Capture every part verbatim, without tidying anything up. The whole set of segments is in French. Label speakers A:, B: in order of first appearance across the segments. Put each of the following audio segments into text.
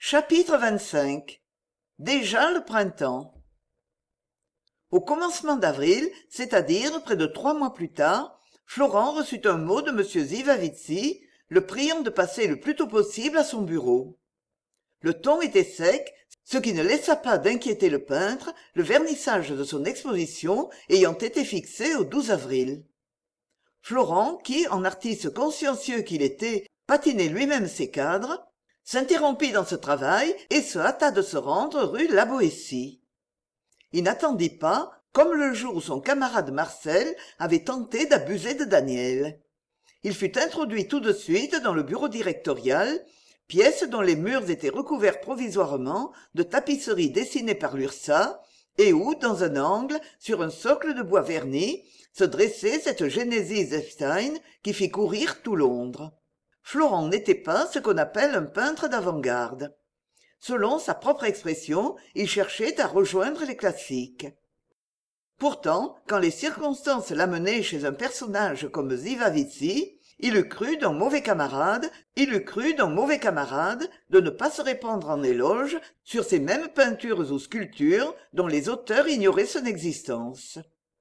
A: Chapitre vingt-cinq. Déjà le printemps. Au commencement d'avril, c'est-à-dire près de trois mois plus tard, Florent reçut un mot de m Zivavitsi, le priant de passer le plus tôt possible à son bureau. Le ton était sec, ce qui ne laissa pas d'inquiéter le peintre, le vernissage de son exposition ayant été fixé au douze avril. Florent, qui, en artiste consciencieux qu'il était, patinait lui-même ses cadres, s'interrompit dans ce travail et se hâta de se rendre rue La Boétie. Il n'attendit pas, comme le jour où son camarade Marcel avait tenté d'abuser de Daniel. Il fut introduit tout de suite dans le bureau directorial, pièce dont les murs étaient recouverts provisoirement de tapisseries dessinées par l'Ursa, et où, dans un angle, sur un socle de bois verni, se dressait cette Génésis Epstein qui fit courir tout Londres. Florent n'était pas ce qu'on appelle un peintre d'avant-garde. Selon sa propre expression, il cherchait à rejoindre les classiques. Pourtant, quand les circonstances l'amenaient chez un personnage comme Zivavitsi, il eût cru d'un mauvais camarade, il eût cru d'un mauvais camarade de ne pas se répandre en éloges sur ces mêmes peintures ou sculptures dont les auteurs ignoraient son existence.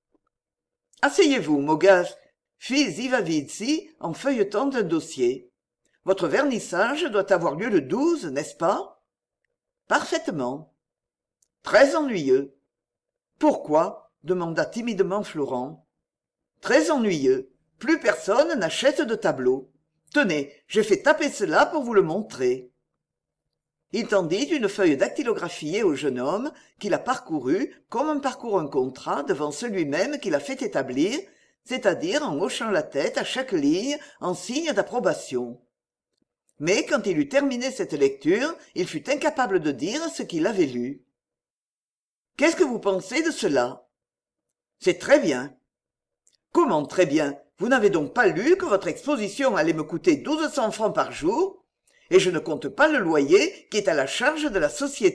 A: « Asseyez-vous, Mogas !» fit Zivavitsi en feuilletant un dossier. « Votre vernissage doit avoir lieu le douze, n'est-ce pas ?»« Parfaitement. »« Très ennuyeux. »« Pourquoi ?» demanda timidement Florent. « Très ennuyeux. Plus personne n'achète de tableaux. Tenez, j'ai fait taper cela pour vous le montrer. » Il tendit une feuille dactylographiée au jeune homme, qui la parcourut comme on parcourt un contrat devant celui même qui l'a fait établir, c'est-à-dire en hochant la tête à chaque ligne en signe d'approbation. Mais quand il eut terminé cette lecture, il fut incapable de dire ce qu'il avait lu. « Qu'est-ce que vous pensez de cela ?»« C'est très bien. »« Comment très bien ? Vous n'avez donc pas lu que votre exposition allait me coûter douze cents francs par jour ? Et je ne compte pas le loyer qui est à la charge de la société. »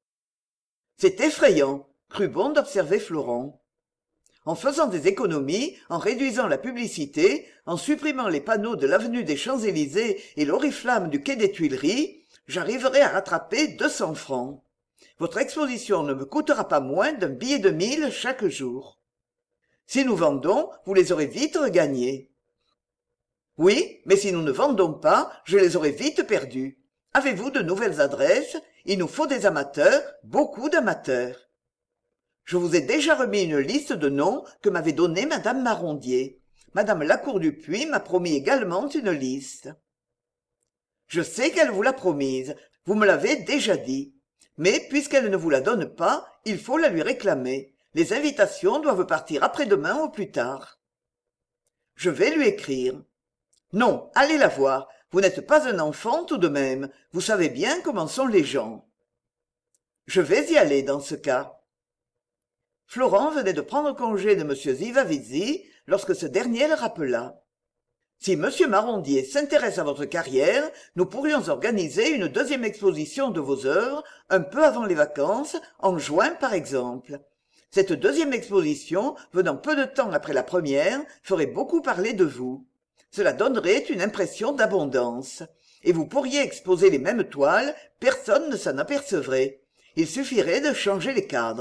A: « C'est effrayant, » crut bon d'observer Florent. En faisant des économies, en réduisant la publicité, en supprimant les panneaux de l'avenue des Champs-Élysées et l'oriflamme du quai des Tuileries, j'arriverai à rattraper deux cents francs. Votre exposition ne me coûtera pas moins d'un billet de mille chaque jour. Si nous vendons, vous les aurez vite regagnés. Oui, mais si nous ne vendons pas, je les aurai vite perdus. Avez-vous de nouvelles adresses ? Il nous faut des amateurs, beaucoup d'amateurs. Je vous ai déjà remis une liste de noms que m'avait donnée madame Marondier. Madame Lacour-du-Puy m'a promis également une liste. Je sais qu'elle vous l'a promise, vous me l'avez déjà dit. Mais puisqu'elle ne vous la donne pas, il faut la lui réclamer. Les invitations doivent partir après-demain au plus tard. Je vais lui écrire. Non, allez la voir. Vous n'êtes pas un enfant tout de même. Vous savez bien comment sont les gens. Je vais y aller dans ce cas. Florent venait de prendre congé de m Zivavitsi lorsque ce dernier le rappela. « Si M. Marondier s'intéresse à votre carrière, nous pourrions organiser une deuxième exposition de vos œuvres un peu avant les vacances, en juin par exemple. Cette deuxième exposition, venant peu de temps après la première, ferait beaucoup parler de vous. Cela donnerait une impression d'abondance. Et vous pourriez exposer les mêmes toiles, personne ne s'en apercevrait. Il suffirait de changer les cadres. »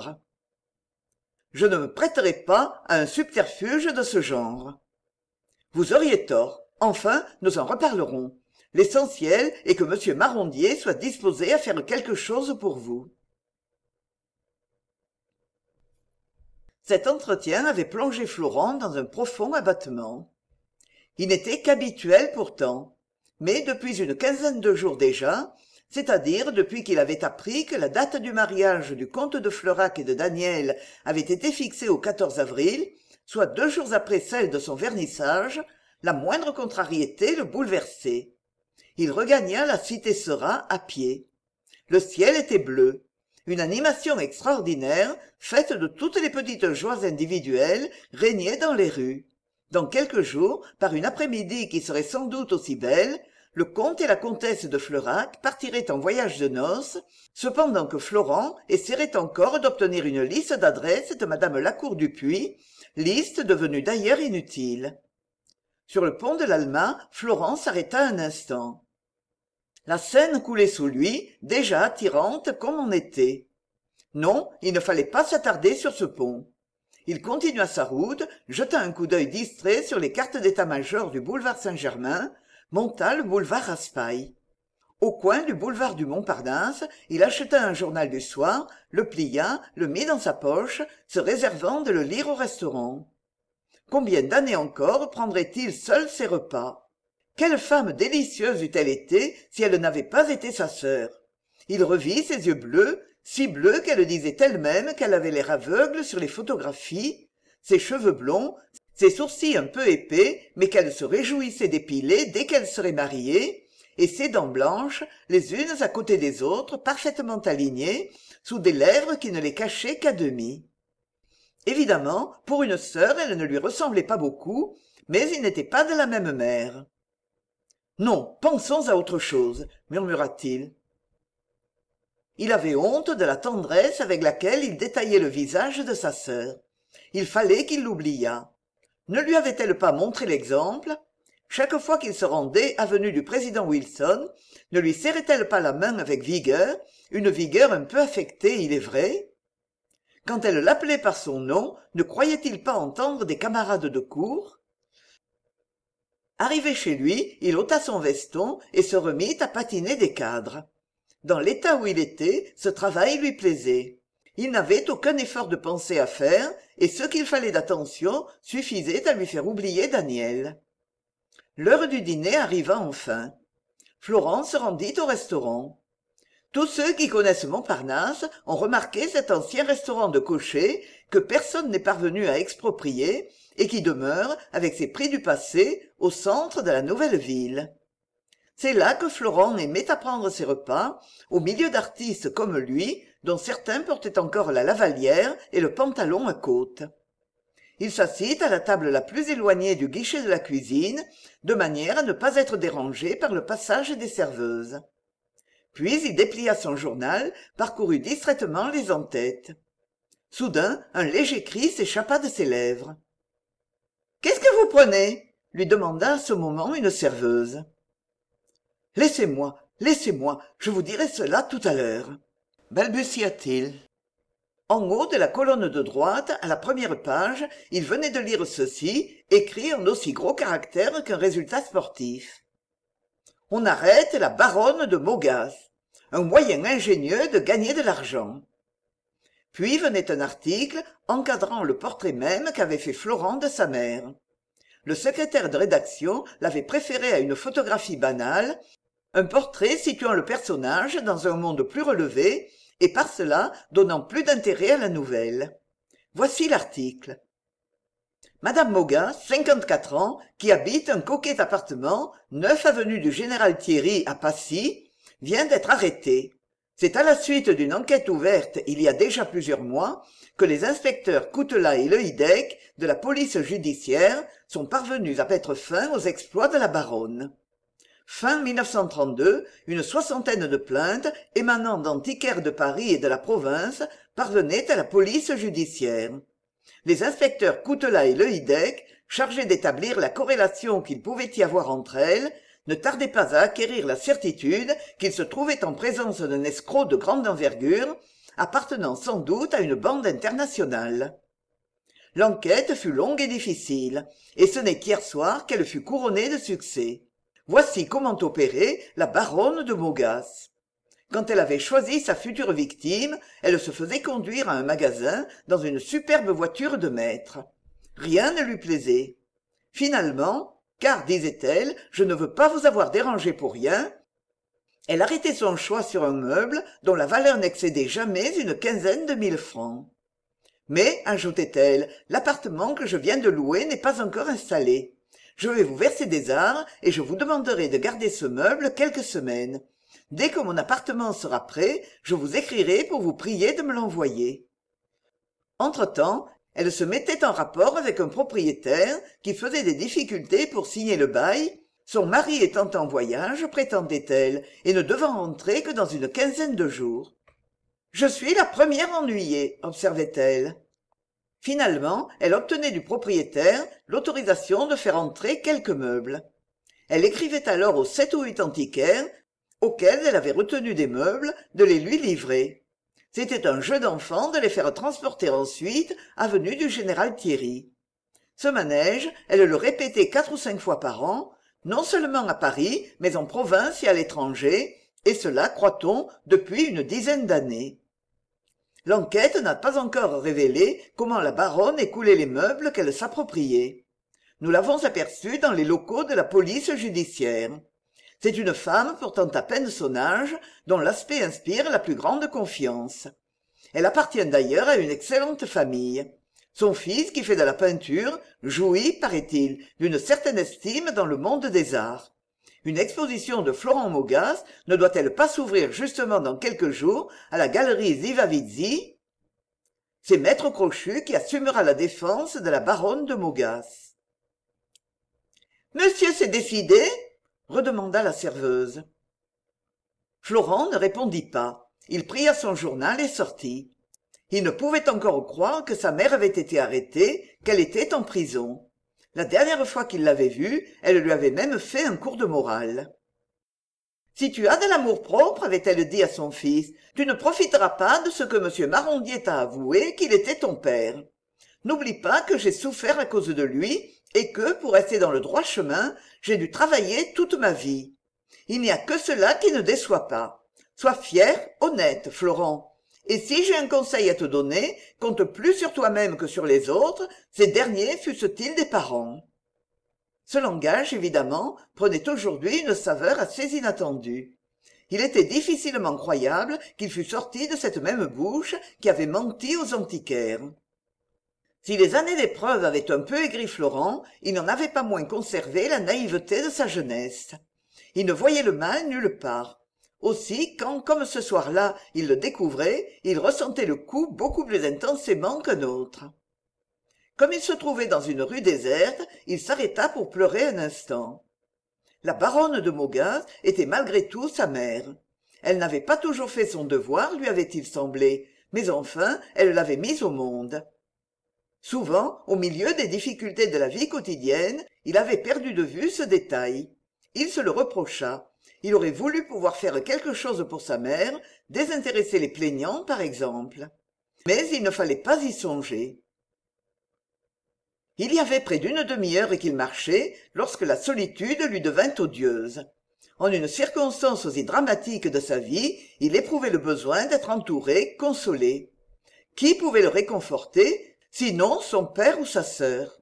A: Je ne me prêterai pas à un subterfuge de ce genre. Vous auriez tort. Enfin, nous en reparlerons. L'essentiel est que M. Marondier soit disposé à faire quelque chose pour vous. Cet entretien avait plongé Florent dans un profond abattement. Il n'était qu'habituel pourtant. Mais depuis une quinzaine de jours déjà, c'est-à-dire depuis qu'il avait appris que la date du mariage du comte de Fleurac et de Daniel avait été fixée au quatorze avril, soit deux jours après celle de son vernissage, la moindre contrariété le bouleversait. Il regagna la cité Seurat à pied. Le ciel était bleu. Une animation extraordinaire, faite de toutes les petites joies individuelles, régnait dans les rues. Dans quelques jours, par une après-midi qui serait sans doute aussi belle, le comte et la comtesse de Fleurac partiraient en voyage de noces, cependant que Florent essaierait encore d'obtenir une liste d'adresses de madame Lacour-du-Puy, liste devenue d'ailleurs inutile. Sur le pont de l'Alma, Florent s'arrêta un instant. La Seine coulait sous lui, déjà attirante comme on était. Non, il ne fallait pas s'attarder sur ce pont. Il continua sa route, jeta un coup d'œil distrait sur les cartes d'état-major du boulevard Saint-Germain, monta le boulevard Raspail. Au coin du boulevard du Montparnasse, il acheta un journal du soir, le plia, le mit dans sa poche, se réservant de le lire au restaurant. Combien d'années encore prendrait-il seul ses repas? Quelle femme délicieuse eût-elle été si elle n'avait pas été sa sœur? Il revit ses yeux bleus, si bleus qu'elle disait elle-même qu'elle avait l'air aveugle sur les photographies, ses cheveux blonds, ses sourcils un peu épais, mais qu'elle se réjouissait d'épiler dès qu'elle serait mariée, et ses dents blanches, les unes à côté des autres, parfaitement alignées, sous des lèvres qui ne les cachaient qu'à demi. Évidemment, pour une sœur, elle ne lui ressemblait pas beaucoup, mais ils n'étaient pas de la même mère. « Non, pensons à autre chose, » murmura-t-il. Il avait honte de la tendresse avec laquelle il détaillait le visage de sa sœur. Il fallait qu'il l'oubliât. Ne lui avait-elle pas montré l'exemple? Chaque fois qu'il se rendait avenue du président Wilson, ne lui serrait-elle pas la main avec vigueur, une vigueur un peu affectée, il est vrai? Quand elle l'appelait par son nom, ne croyait-il pas entendre des camarades de cour? Arrivé chez lui, il ôta son veston et se remit à patiner des cadres. Dans l'état où il était, ce travail lui plaisait. Il n'avait aucun effort de pensée à faire, et ce qu'il fallait d'attention suffisait à lui faire oublier Daniel. L'heure du dîner arriva enfin. Florent se rendit au restaurant. Tous ceux qui connaissent Montparnasse ont remarqué cet ancien restaurant de cocher que personne n'est parvenu à exproprier et qui demeure, avec ses prix du passé, au centre de la nouvelle ville. C'est là que Florent aimait à prendre ses repas, au milieu d'artistes comme lui, dont certains portaient encore la lavallière et le pantalon à côtes. Il s'assit à la table la plus éloignée du guichet de la cuisine, de manière à ne pas être dérangé par le passage des serveuses. Puis il déplia son journal, parcourut distraitement les en-têtes. Soudain, un léger cri s'échappa de ses lèvres. « Qu'est-ce que vous prenez ?» lui demanda à ce moment une serveuse. « Laissez-moi, laissez-moi, je vous dirai cela tout à l'heure, » balbutia-t-il. En haut de la colonne de droite, à la première page, il venait de lire ceci, écrit en aussi gros caractères qu'un résultat sportif. « On arrête la baronne de Mogas. Un moyen ingénieux de gagner de l'argent. » Puis venait un article encadrant le portrait même qu'avait fait Florent de sa mère. Le secrétaire de rédaction l'avait préféré à une photographie banale, un portrait situant le personnage dans un monde plus relevé et par cela donnant plus d'intérêt à la nouvelle. Voici l'article. Madame Mogas, cinquante-quatre ans, qui habite un coquet appartement, neuf avenue du Général Thierry à Passy, vient d'être arrêtée. C'est à la suite d'une enquête ouverte il y a déjà plusieurs mois que les inspecteurs Coutelas et Lehidec de la police judiciaire sont parvenus à mettre fin aux exploits de la baronne. Fin mille neuf cent trente-deux, une soixantaine de plaintes émanant d'antiquaires de Paris et de la province parvenaient à la police judiciaire. Les inspecteurs Coutelas et Lehidec, chargés d'établir la corrélation qu'il pouvait y avoir entre elles, ne tardaient pas à acquérir la certitude qu'ils se trouvaient en présence d'un escroc de grande envergure, appartenant sans doute à une bande internationale. L'enquête fut longue et difficile, et ce n'est qu'hier soir qu'elle fut couronnée de succès. Voici comment opérait la baronne de Mogas. Quand elle avait choisi sa future victime, elle se faisait conduire à un magasin dans une superbe voiture de maître. Rien ne lui plaisait. Finalement, car, disait-elle, je ne veux pas vous avoir dérangé pour rien, elle arrêtait son choix sur un meuble dont la valeur n'excédait jamais une quinzaine de mille francs. Mais, ajoutait-elle, l'appartement que je viens de louer n'est pas encore installé. Je vais vous verser des arrhes et je vous demanderai de garder ce meuble quelques semaines. Dès que mon appartement sera prêt, je vous écrirai pour vous prier de me l'envoyer. Entre-temps, elle se mettait en rapport avec un propriétaire qui faisait des difficultés pour signer le bail, son mari étant en voyage, prétendait-elle, et ne devant rentrer que dans une quinzaine de jours. « Je suis la première ennuyée, observait-elle. Finalement, elle obtenait du propriétaire l'autorisation de faire entrer quelques meubles. Elle écrivait alors aux sept ou huit antiquaires, auxquels elle avait retenu des meubles, de les lui livrer. C'était un jeu d'enfant de les faire transporter ensuite avenue du Général Thierry. Ce manège, elle le répétait quatre ou cinq fois par an, non seulement à Paris, mais en province et à l'étranger, et cela, croit-on, depuis une dizaine d'années. L'enquête n'a pas encore révélé comment la baronne écoulait les meubles qu'elle s'appropriait. Nous l'avons aperçue dans les locaux de la police judiciaire. C'est une femme portant à peine son âge, dont l'aspect inspire la plus grande confiance. Elle appartient d'ailleurs à une excellente famille. Son fils, qui fait de la peinture, jouit, paraît-il, d'une certaine estime dans le monde des arts. Une exposition de Florent Mogas ne doit-elle pas s'ouvrir justement dans quelques jours à la galerie Zivavizzi? C'est Maître Crochu qui assumera la défense de la baronne de Mogas. « Monsieur s'est décidé ?» redemanda la serveuse. Florent ne répondit pas. Il pria son journal et sortit. Il ne pouvait encore croire que sa mère avait été arrêtée, qu'elle était en prison. La dernière fois qu'il l'avait vue, elle lui avait même fait un cours de morale. « Si tu as de l'amour-propre, avait-elle dit à son fils, tu ne profiteras pas de ce que M. Marondier t'a avoué qu'il était ton père. N'oublie pas que j'ai souffert à cause de lui et que, pour rester dans le droit chemin, j'ai dû travailler toute ma vie. Il n'y a que cela qui ne déçoit pas. Sois fier, honnête, Florent. Et si j'ai un conseil à te donner, compte plus sur toi-même que sur les autres, ces derniers fussent-ils des parents. » Ce langage, évidemment, prenait aujourd'hui une saveur assez inattendue. Il était difficilement croyable qu'il fût sorti de cette même bouche qui avait menti aux antiquaires. Si les années d'épreuve avaient un peu aigri Florent, il n'en avait pas moins conservé la naïveté de sa jeunesse. Il ne voyait le mal nulle part. Aussi, quand, comme ce soir-là, il le découvrait, il ressentait le coup beaucoup plus intensément qu'un autre. Comme il se trouvait dans une rue déserte, il s'arrêta pour pleurer un instant. La baronne de Mogas était malgré tout sa mère. Elle n'avait pas toujours fait son devoir, lui avait-il semblé, mais enfin, elle l'avait mise au monde. Souvent, au milieu des difficultés de la vie quotidienne, il avait perdu de vue ce détail. Il se le reprocha. Il aurait voulu pouvoir faire quelque chose pour sa mère, désintéresser les plaignants, par exemple. Mais il ne fallait pas y songer. Il y avait près d'une demi-heure qu'il marchait lorsque la solitude lui devint odieuse. En une circonstance aussi dramatique de sa vie, il éprouvait le besoin d'être entouré, consolé. Qui pouvait le réconforter, sinon son père ou sa sœur?